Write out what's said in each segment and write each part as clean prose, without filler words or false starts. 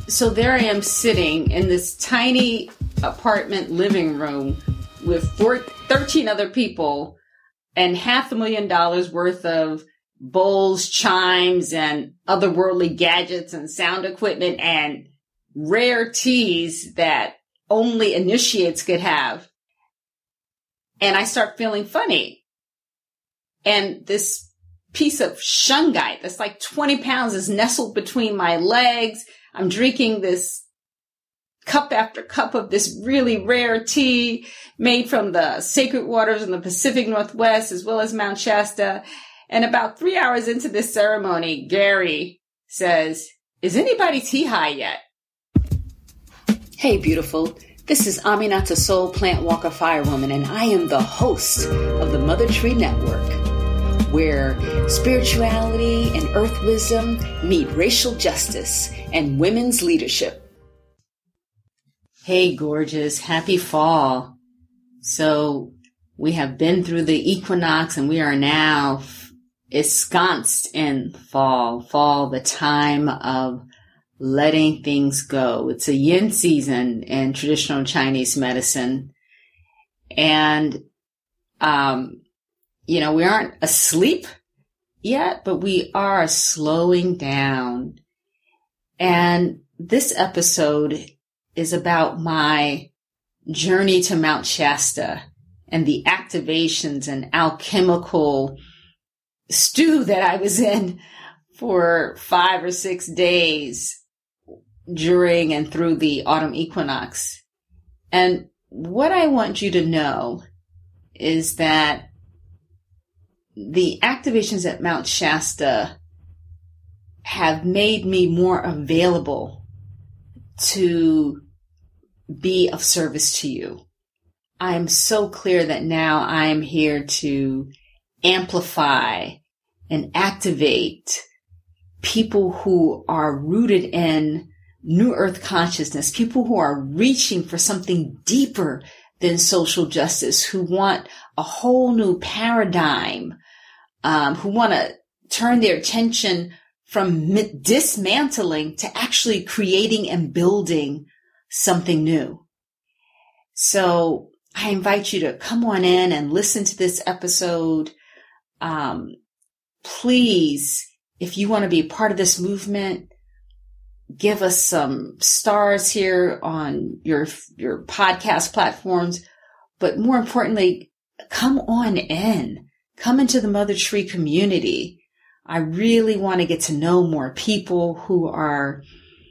So there I am sitting in this tiny apartment living room with 13 other people and $500,000 worth of bowls, chimes, and otherworldly gadgets and sound equipment and rare teas that only initiates could have. And I start feeling funny. And this piece of shungite that's like 20 pounds is nestled between my legs. I'm drinking this cup after cup of this really rare tea made from the sacred waters in the Pacific Northwest, as well as Mount Shasta. And about 3 hours into this ceremony, Gary says, "Is anybody tea high yet?" Hey, beautiful. This is Aminata Soul Plant Walker Firewoman, and I am the host of the Mother Tree Network, where spirituality and earth wisdom meet racial justice and women's leadership. Hey, gorgeous. Happy fall. So we have been through the equinox and we are now ensconced in fall. Fall, the time of letting things go. It's a yin season in traditional Chinese medicine. And, we aren't asleep yet, but we are slowing down. And this episode is about my journey to Mount Shasta and the activations and alchemical stew that I was in for 5 or 6 days during and through the autumn equinox. And what I want you to know is that the activations at Mount Shasta have made me more available to be of service to you. I am so clear that now I am here to amplify and activate people who are rooted in New Earth consciousness, people who are reaching for something deeper than social justice, who want a whole new paradigm, who want to turn their attention from dismantling to actually creating and building something new. So I invite you to come on in and listen to this episode. Please, if you want to be part of this movement, give us some stars here on your podcast platforms. But more importantly, come on in. Come into the Mother Tree community. I really want to get to know more people who are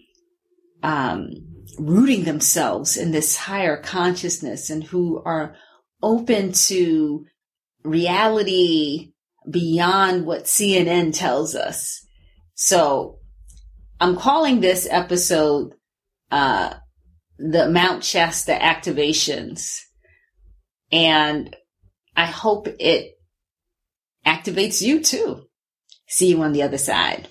rooting themselves in this higher consciousness and who are open to reality beyond what CNN tells us. So I'm calling this episode the Mount Shasta activations. And I hope it activates you too. See you on the other side.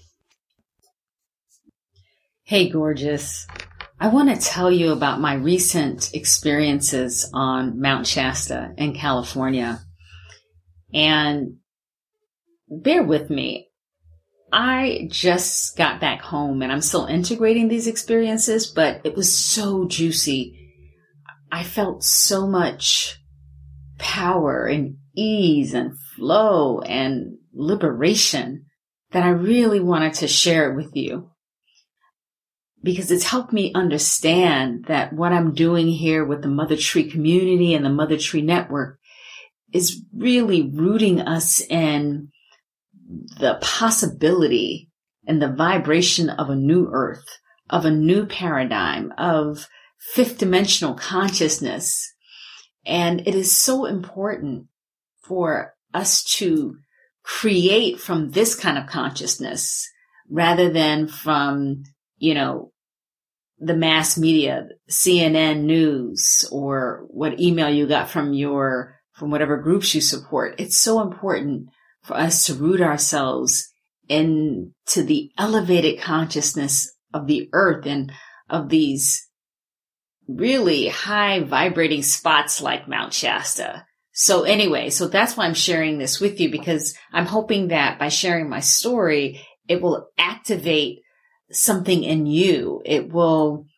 Hey, gorgeous. I want to tell you about my recent experiences on Mount Shasta in California. And bear with me. I just got back home and I'm still integrating these experiences, but it was so juicy. I felt so much power and ease and flow and liberation that I really wanted to share it with you, because it's helped me understand that what I'm doing here with the Mother Tree community and the Mother Tree Network is really rooting us in the possibility and the vibration of a new earth, of a new paradigm, of fifth dimensional consciousness. And it is so important for us to create from this kind of consciousness rather than from, the mass media, CNN news, or what email you got from whatever groups you support. It's so important for us to root ourselves into the elevated consciousness of the earth and of these really high vibrating spots like Mount Shasta. So anyway, that's why I'm sharing this with you, because I'm hoping that by sharing my story, it will activate something in you. It will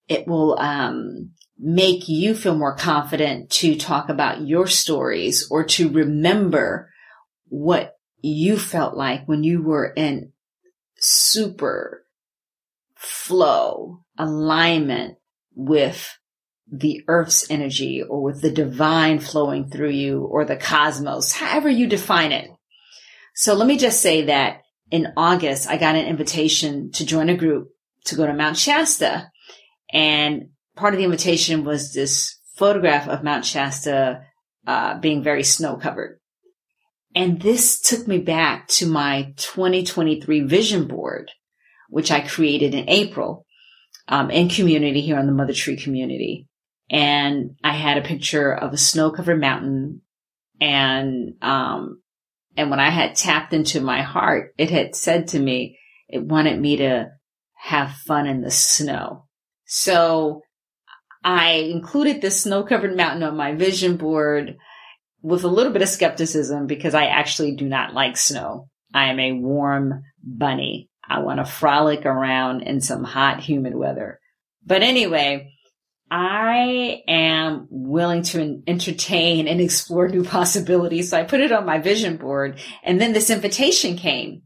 make you feel more confident to talk about your stories or to remember what you felt like when you were in super flow, alignment with the earth's energy or with the divine flowing through you or the cosmos, however you define it. So let me just say that in August, I got an invitation to join a group to go to Mount Shasta. And part of the invitation was this photograph of Mount Shasta being very snow covered. And this took me back to my 2023 vision board, which I created in April in community here on the Mother Tree community. And I had a picture of a snow-covered mountain. And when I had tapped into my heart, it had said to me, it wanted me to have fun in the snow. So I included this snow-covered mountain on my vision board with a little bit of skepticism because I actually do not like snow. I am a warm bunny. I want to frolic around in some hot, humid weather. But anyway, I am willing to entertain and explore new possibilities. So I put it on my vision board, and then this invitation came.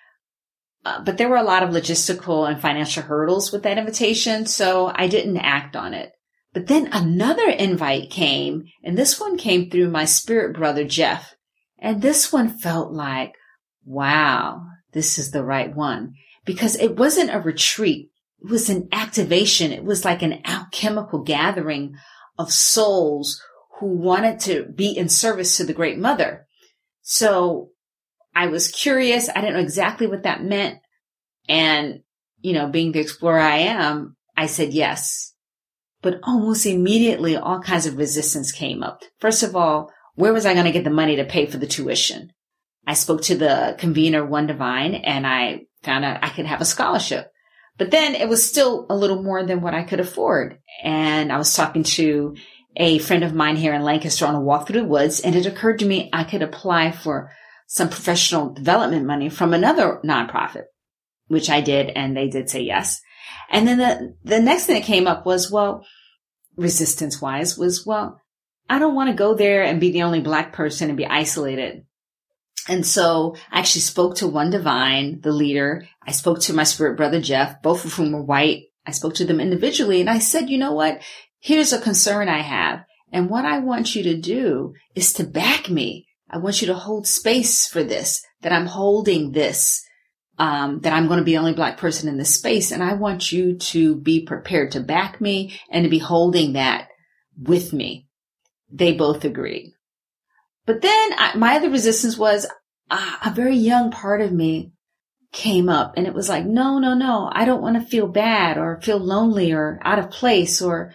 But there were a lot of logistical and financial hurdles with that invitation, so I didn't act on it. But then another invite came, and this one came through my spirit brother, Jeff. And this one felt like, wow, this is the right one. Because it wasn't a retreat. It was an activation. It was like an alchemical gathering of souls who wanted to be in service to the Great Mother. So I was curious. I didn't know exactly what that meant. And, being the explorer I am, I said yes. But almost immediately, all kinds of resistance came up. First of all, where was I going to get the money to pay for the tuition? I spoke to the convener, One Divine, and I found out I could have a scholarship. But then it was still a little more than what I could afford. And I was talking to a friend of mine here in Lancaster on a walk through the woods, and it occurred to me I could apply for some professional development money from another nonprofit, which I did, and they did say yes. And then the next thing that came up was, resistance-wise, I don't want to go there and be the only Black person and be isolated. And so I actually spoke to One Divine, the leader. I spoke to my spirit brother, Jeff, both of whom were white. I spoke to them individually, and I said, you know what? Here's a concern I have. And what I want you to do is to back me. I want you to hold space for this, that I'm holding this, that I'm going to be the only Black person in this space. And I want you to be prepared to back me and to be holding that with me. They both agreed. But then my other resistance was a very young part of me came up, and it was like, no, I don't want to feel bad or feel lonely or out of place or,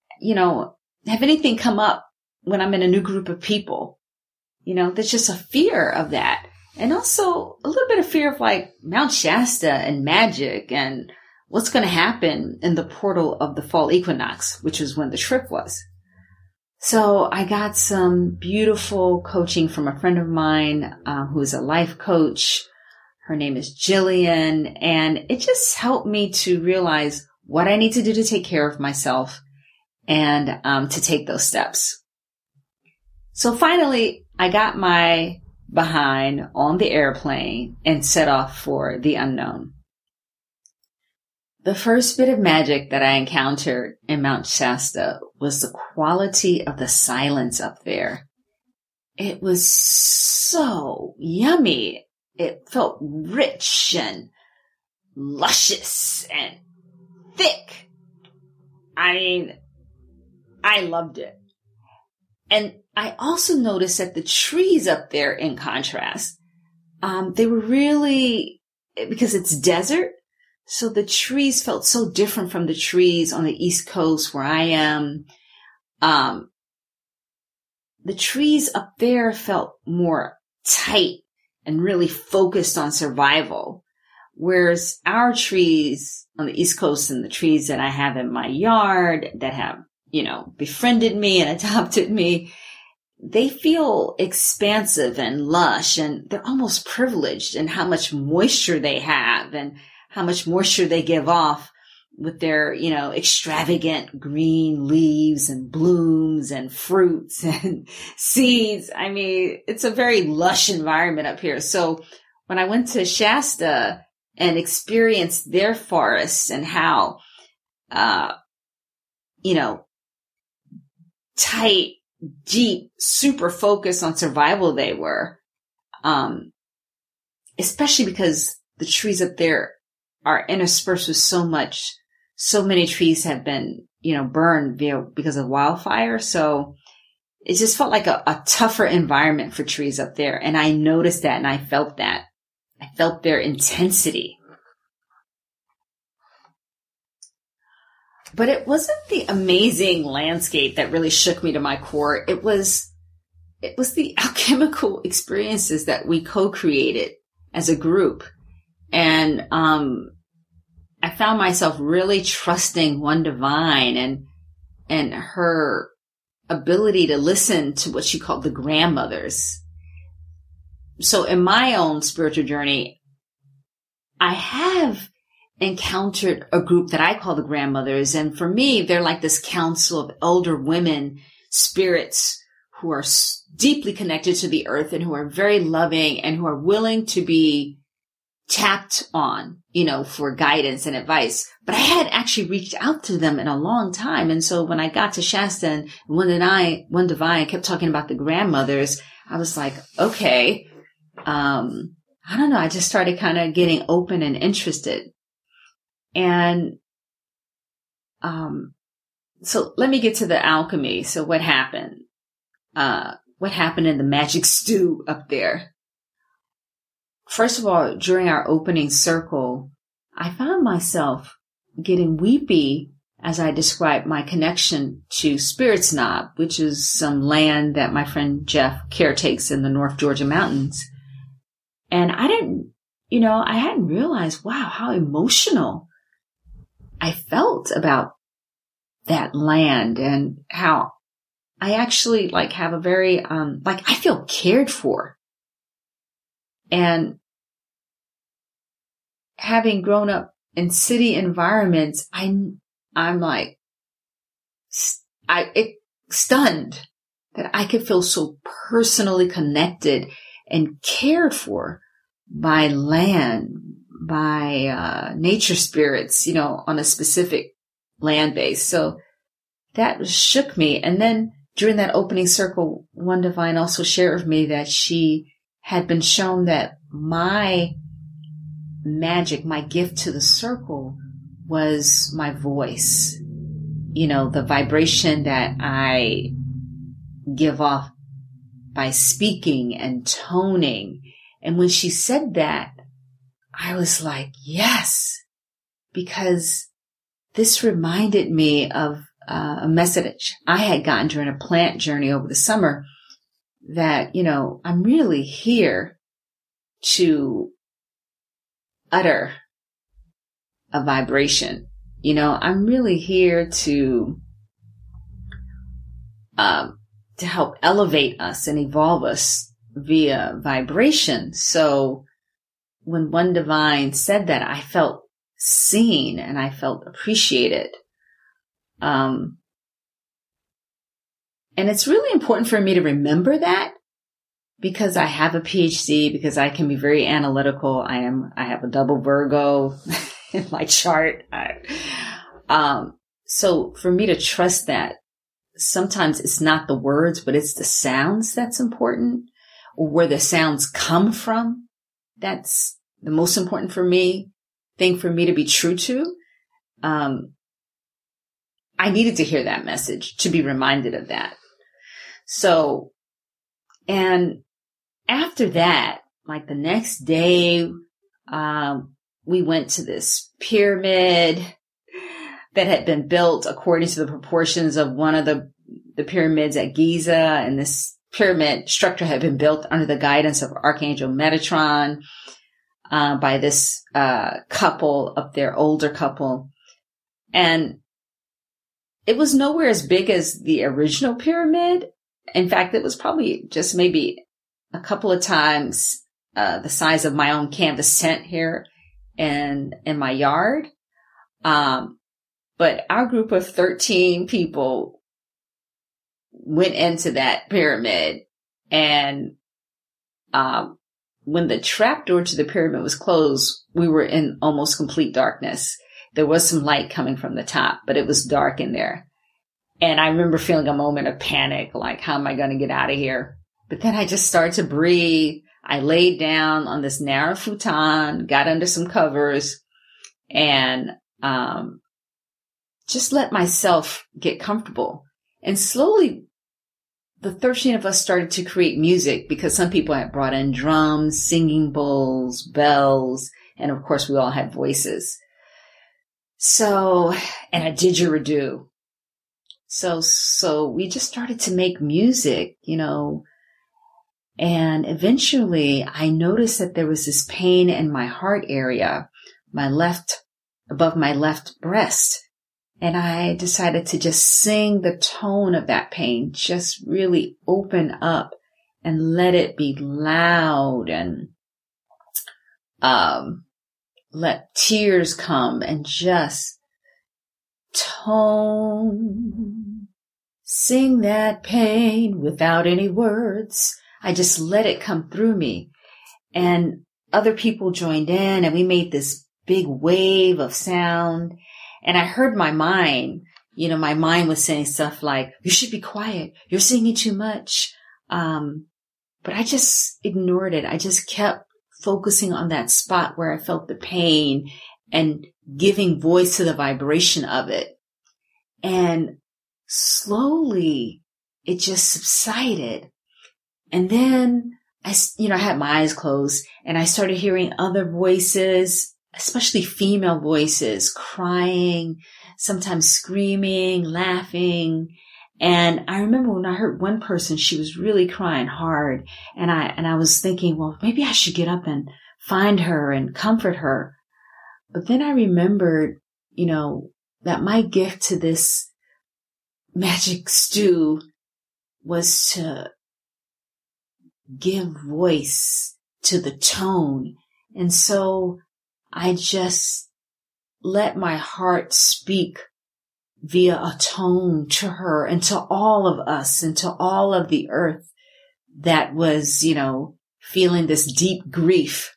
have anything come up when I'm in a new group of people. There's just a fear of that. And also a little bit of fear of like Mount Shasta and magic and what's going to happen in the portal of the fall equinox, which was when the trip was. So I got some beautiful coaching from a friend of mine who is a life coach. Her name is Jillian. And it just helped me to realize what I need to do to take care of myself and to take those steps. So finally, I got my behind on the airplane and set off for the unknown. The first bit of magic that I encountered in Mount Shasta was the quality of the silence up there. It was so yummy. It felt rich and luscious and thick. I loved it. And I also noticed that the trees up there, in contrast, they were really, because it's desert, so the trees felt so different from the trees on the East Coast where I am. The trees up there felt more tight and really focused on survival, whereas our trees on the East Coast and the trees that I have in my yard that have, befriended me and adopted me, they feel expansive and lush, and they're almost privileged in how much moisture they have and how much moisture they give off with their, extravagant green leaves and blooms and fruits and seeds. I mean, it's a very lush environment up here. So when I went to Shasta and experienced their forests and how, tight, deep, super focused on survival they were, especially because the trees up there are interspersed with so many trees have been, burned because of wildfire. So it just felt like a tougher environment for trees up there. And I noticed that and I felt that. I felt their intensity. But it wasn't the amazing landscape that really shook me to my core. It was the alchemical experiences that we co-created as a group. And, I found myself really trusting One Divine and her ability to listen to what she called the grandmothers. So in my own spiritual journey, I have encountered a group that I call the grandmothers. And for me, they're like this council of elder women, spirits who are deeply connected to the earth and who are very loving and who are willing to be tapped on, for guidance and advice. But I had actually reached out to them in a long time. And so when I got to Shasta and One Divine kept talking about the grandmothers, I was like, okay, I don't know. I just started kind of getting open and interested. And, so let me get to the alchemy. So what happened? What happened in the magic stew up there? First of all, during our opening circle, I found myself getting weepy as I described my connection to Spirits Knob, which is some land that my friend Jeff caretakes in the North Georgia mountains. And I hadn't realized, wow, how emotional I felt about that land and how I actually have a very, I feel cared for. And having grown up in city environments, I'm stunned that I could feel so personally connected and cared for by land, by nature spirits, on a specific land base. So that shook me. And then during that opening circle, One Divine also shared with me that she had been shown that my magic, my gift to the circle was my voice. The vibration that I give off by speaking and toning. And when she said that, I was like, yes, because this reminded me of a message I had gotten during a plant journey over the summer that, I'm really here to utter a vibration. I'm really here to help elevate us and evolve us via vibration. So when One Divine said that, I felt seen and I felt appreciated. And it's really important for me to remember that because I have a PhD, because I can be very analytical. I have a double Virgo in my chart. So for me to trust that sometimes it's not the words, but it's the sounds that's important, or where the sounds come from. That's the most important thing for me to be true to. I needed to hear that message to be reminded of that. So, and after that, the next day, we went to this pyramid that had been built according to the proportions of one of the pyramids at Giza. And this pyramid structure had been built under the guidance of Archangel Metatron, by this, couple up there, older couple. And it was nowhere as big as the original pyramid. In fact, it was probably just maybe a couple of times the size of my own canvas tent here in my yard. But our group of 13 people went into that pyramid, and when the trapdoor to the pyramid was closed, we were in almost complete darkness. There was some light coming from the top, but it was dark in there. And I remember feeling a moment of panic, like, how am I going to get out of here? But then I just started to breathe. I laid down on this narrow futon, got under some covers, and just let myself get comfortable. And slowly, the 13 of us started to create music, because some people had brought in drums, singing bowls, bells, and of course we all had voices. So, and a didgeridoo. So we just started to make music, and eventually I noticed that there was this pain in my heart area, above my left breast. And I decided to just sing the tone of that pain, just really open up and let it be loud, and let tears come, and just sing that pain without any words. I just let it come through me. And other people joined in, and we made this big wave of sound. And I heard my mind, my mind was saying stuff like, you should be quiet. You're singing too much. But I just ignored it. I just kept focusing on that spot where I felt the pain and giving voice to the vibration of it. And slowly it just subsided. And then I had my eyes closed, and I started hearing other voices, especially female voices, crying, sometimes screaming, laughing. And I remember when I heard one person, she was really crying hard. And I was thinking, well, maybe I should get up and find her and comfort her. But then I remembered, that my gift to this magic stew was to give voice to the tone. And so I just let my heart speak via a tone to her and to all of us and to all of the earth that was, feeling this deep grief.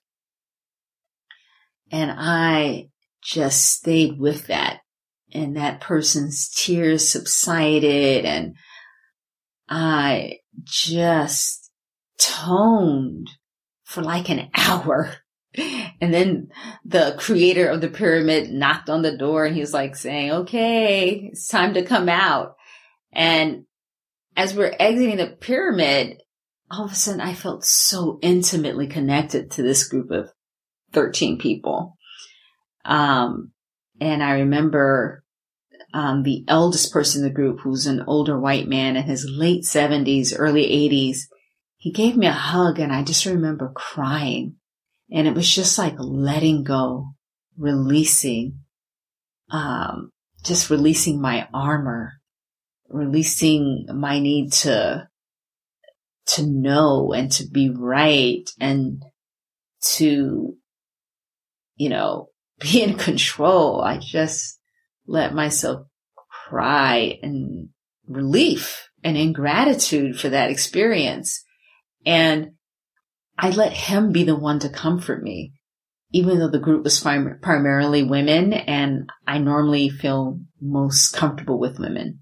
And I just stayed with that. And that person's tears subsided, and I just toned for like an hour. And then the creator of the pyramid knocked on the door, and he was like saying, okay, it's time to come out. And as we're exiting the pyramid, all of a sudden I felt so intimately connected to this group of 13 people. And I remember the eldest person in the group, who's an older white man in his late 70s, early 80s, he gave me a hug, and I just remember crying. And it was just like letting go, releasing, just releasing my armor, releasing my need to know and to be right, and to, be in control. I just let myself cry in relief and in gratitude for that experience. And I let him be the one to comfort me, even though the group was primarily women, and I normally feel most comfortable with women.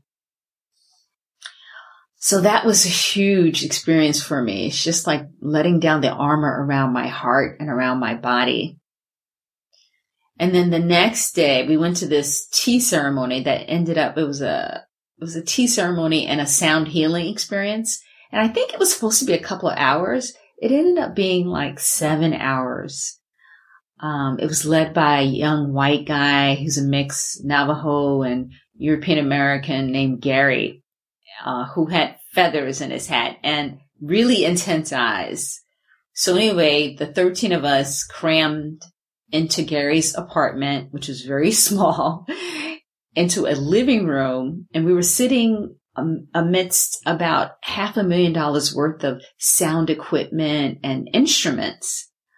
So that was a huge experience for me. It's just like letting down the armor around my heart and around my body. And then the next day we went to this tea ceremony that ended up, it was a tea ceremony and a sound healing experience. And I think it was supposed to be a couple of hours. It ended up being like 7 hours. It was led by a young white guy who's a mix Navajo and European American named Gary, who had feathers in his hat and really intense eyes. So anyway, the 13 of us crammed into Gary's apartment, which was very small, into a living room. And we were sitting amidst about $500,000 worth of sound equipment and instruments.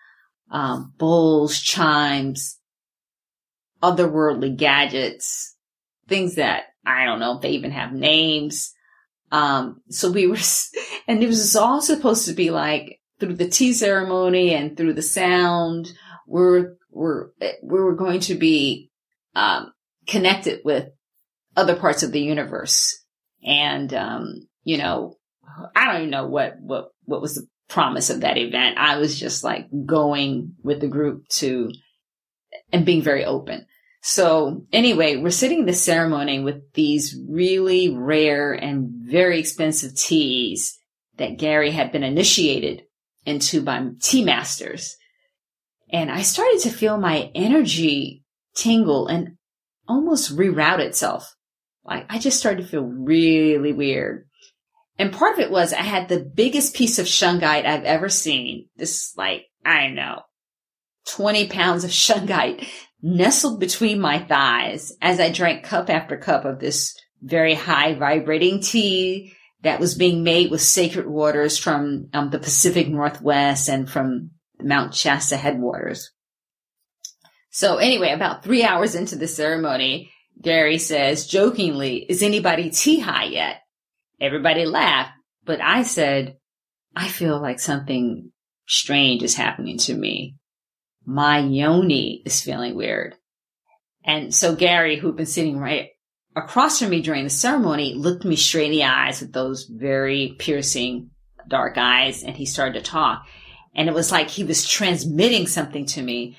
bowls, chimes, otherworldly gadgets, things that I don't know if they even have names. So we were, and it was all supposed to be like through the tea ceremony and through the sound, we were going to be, connected with other parts of the universe. And, you know, I don't even know what was the promise of that event. I was just like going with the group and being very open. So anyway, we're sitting in the ceremony with these really rare and very expensive teas that Gary had been initiated into by tea masters. And I started to feel my energy tingle and almost reroute itself. Like I just started to feel really weird. And part of it was I had the biggest piece of shungite I've ever seen. This like, I don't know, 20 pounds of shungite nestled between my thighs as I drank cup after cup of this very high vibrating tea that was being made with sacred waters from the Pacific Northwest and from Mount Shasta headwaters. So anyway, about 3 hours into the ceremony, Gary says jokingly, "Is anybody tea high yet?" Everybody laughed, but I said, "I feel like something strange is happening to me. My yoni is feeling weird." And so Gary, who'd been sitting right across from me during the ceremony, looked me straight in the eyes with those very piercing dark eyes, and he started to talk. And it was like he was transmitting something to me.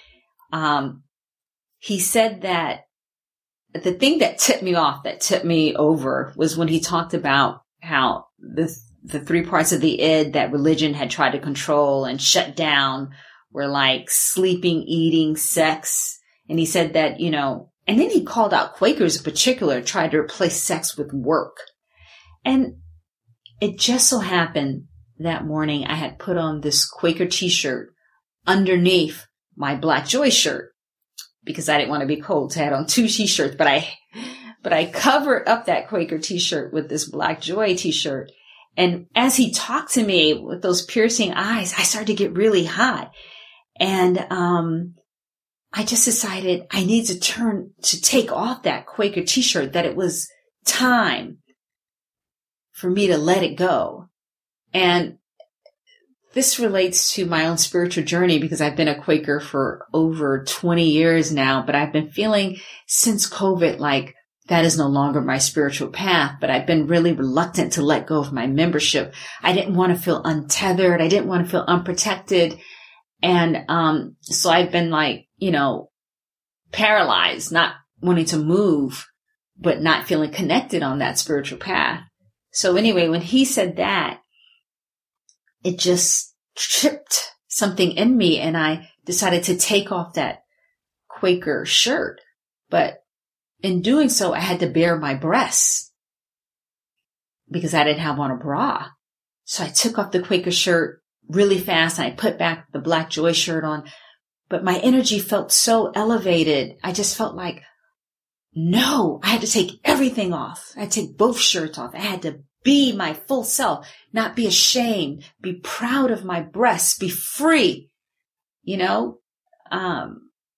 He said that the thing that tipped me off, that tipped me over, was when he talked about how the three parts of the id that religion had tried to control and shut down were like sleeping, eating, sex. And he said that, you know, and then he called out Quakers in particular, tried to replace sex with work. And it just so happened that morning I had put on this Quaker t-shirt underneath my Black Joy shirt because I didn't want to be cold. So I had on two t-shirts, but I covered up that Quaker t-shirt with this Black Joy t-shirt. And as he talked to me with those piercing eyes, I started to get really hot. And, I just decided I need to take off that Quaker t-shirt, that it was time for me to let it go. And this relates to my own spiritual journey because I've been a Quaker for over 20 years now, but I've been feeling since COVID like that is no longer my spiritual path, but I've been really reluctant to let go of my membership. I didn't want to feel untethered. I didn't want to feel unprotected. And, so I've been like, you know, paralyzed, not wanting to move, but not feeling connected on that spiritual path. So anyway, when he said that, it just tripped something in me, and I decided to take off that Quaker shirt. But in doing so, I had to bare my breasts because I didn't have on a bra. So I took off the Quaker shirt really fast, and I put back the Black Joy shirt on. But my energy felt so elevated. I just felt like, no, I had to take everything off. I had to take both shirts off. I had to be my full self, not be ashamed, be proud of my breasts, be free, you know, I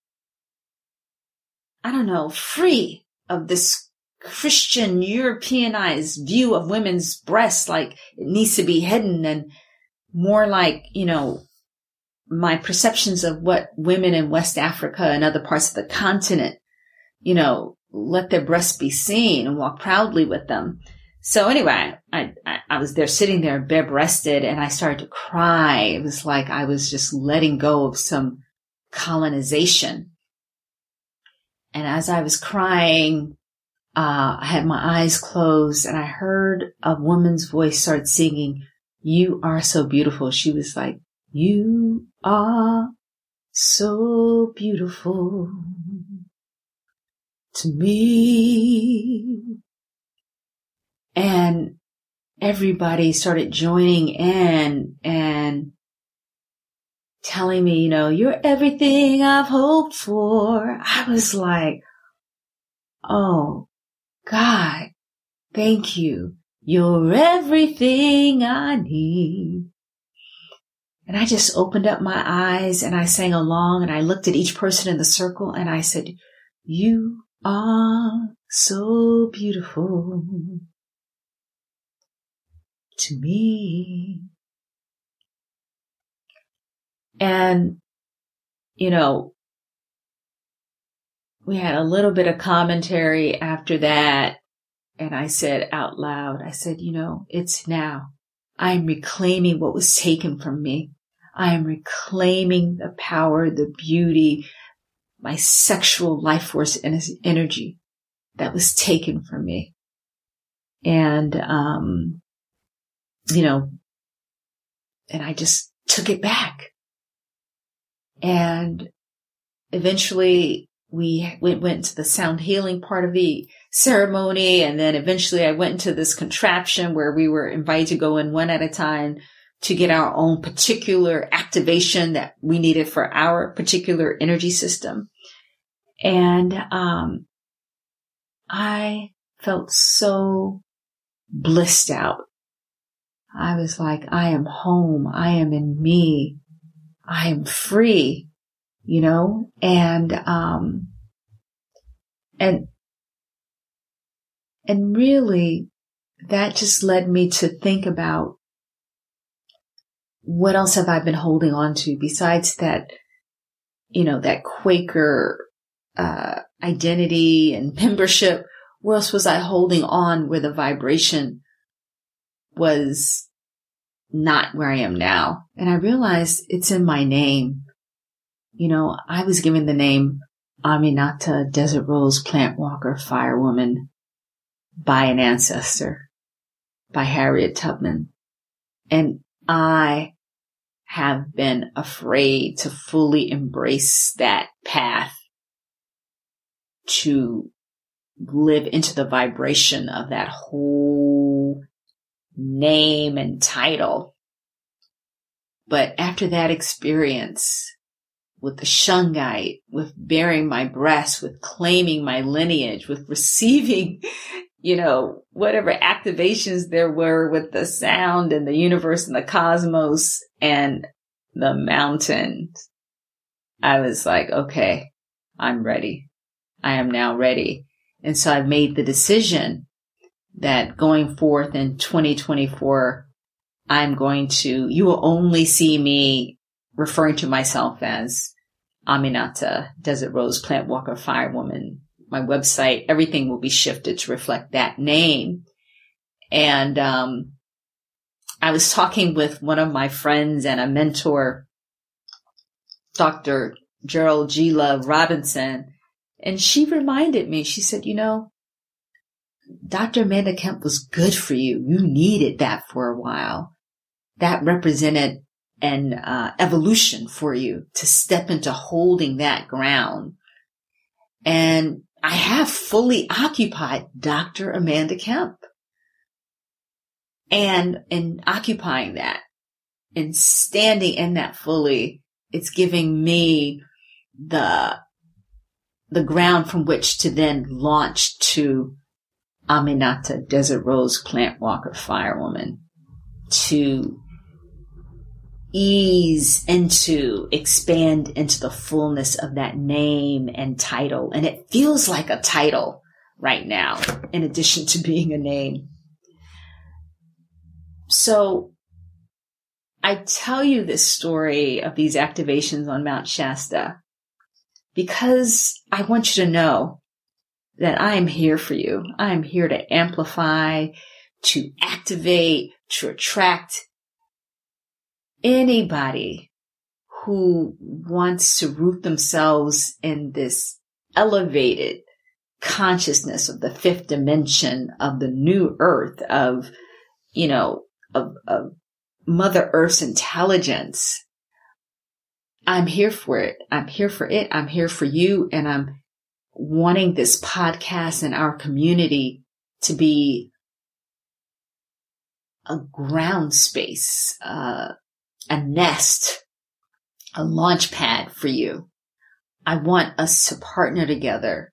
don't know, free of this Christian Europeanized view of women's breasts, like it needs to be hidden, and more like, you know, my perceptions of what women in West Africa and other parts of the continent, you know, let their breasts be seen and walk proudly with them. So anyway, I was there sitting there bare-breasted, and I started to cry. It was like I was just letting go of some colonization. And as I was crying, I had my eyes closed, and I heard a woman's voice start singing, "You are so beautiful." She was like, "You are so beautiful to me." And everybody started joining in and telling me, you know, "You're everything I've hoped for." I was like, oh, God, thank you. You're everything I need. And I just opened up my eyes and I sang along and I looked at each person in the circle and I said, you are so beautiful to me. And, you know, we had a little bit of commentary after that. And I said out loud, I said, you know, it's now. I am reclaiming what was taken from me. I am reclaiming the power, the beauty, my sexual life force and energy that was taken from me. And, you know, and I just took it back. And eventually we went to the sound healing part of the ceremony. And then eventually I went into this contraption where we were invited to go in one at a time to get our own particular activation that we needed for our particular energy system. And, I felt so blissed out. I was like, I am home. I am in me. I am free, you know, and really that just led me to think about what else have I been holding on to besides that, you know, that Quaker, identity and membership. Where else was I holding on where the vibration was not where I am now? And I realized it's in my name. You know, I was given the name Aminata Desert Rose Plant Walker Firewoman by an ancestor, by Harriet Tubman. And I have been afraid to fully embrace that path to live into the vibration of that whole name and title. But after that experience with the Shungite, with bearing my breast, with claiming my lineage, with receiving, you know, whatever activations there were with the sound and the universe and the cosmos and the mountains, I was like, okay, I'm ready. I am now ready. And so I've made the decision that going forth in 2024, you will only see me referring to myself as Aminata Desert Rose Plant Walker Firewoman. My website, everything will be shifted to reflect that name. And I was talking with one of my friends and a mentor, Dr. Gerald G. Love Robinson, and she reminded me, she said, you know, Dr. Amanda Kemp was good for you. You needed that for a while. That represented an evolution for you to step into holding that ground. And I have fully occupied Dr. Amanda Kemp. And in occupying that and standing in that fully, it's giving me the ground from which to then launch to Aminata Desert Rose Plant Walker Firewoman, to ease into, expand into the fullness of that name and title. And it feels like a title right now, in addition to being a name. So I tell you this story of these activations on Mount Shasta because I want you to know that I am here for you. I am here to amplify, to activate, to attract anybody who wants to root themselves in this elevated consciousness of the fifth dimension of the new earth, of, you know, of Mother Earth's intelligence. I'm here for it. I'm here for it. I'm here for you. And I'm wanting this podcast and our community to be a ground space, a nest, a launch pad for you. I want us to partner together.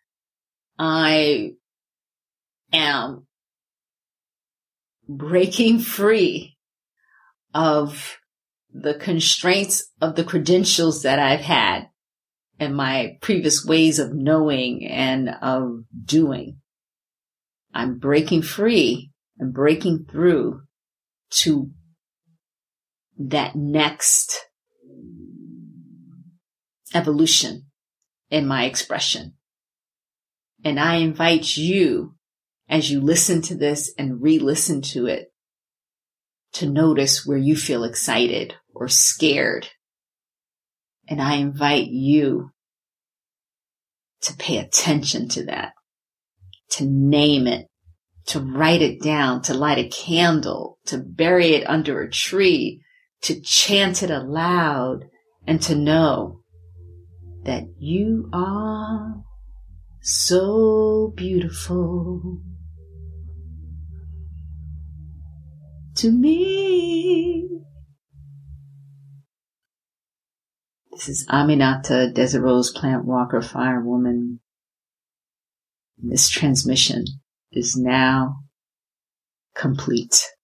I am breaking free of the constraints of the credentials that I've had and my previous ways of knowing and of doing. I'm breaking free and breaking through to that next evolution in my expression. And I invite you, as you listen to this and re-listen to it, to notice where you feel excited or scared. And I invite you to pay attention to that, to name it, to write it down, to light a candle, to bury it under a tree, to chant it aloud, and to know that you are so beautiful to me. This is Aminata Desert Rose Plant Walker Firewoman. This transmission is now complete.